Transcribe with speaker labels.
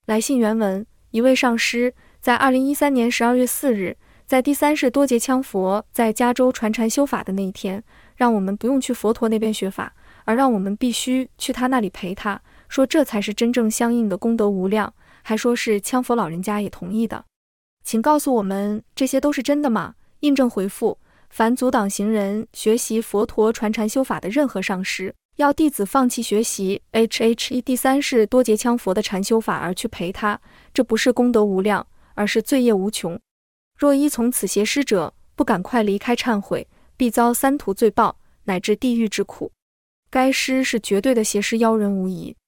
Speaker 1: 来信原文：一位上师在2013年12月4日，在第三世多杰羌佛在加州传禅修法的那一天，让我们不用去佛陀那边学法，而让我们必须去他那里陪他，说这才是真正相应的功德无量，还说是羌佛老人家也同意的。请告诉我们这些都是真的吗？印证回复：凡阻挡行人学习佛陀传禅修法的任何上师，要弟子放弃学习 HHE 第三世多杰羌佛的禅修法而去陪他，这不是功德无量，而是罪业无穷。若依从此邪师者，不赶快离开忏悔，必遭三途罪报，乃至地狱之苦。该师是绝对的邪师妖人无疑。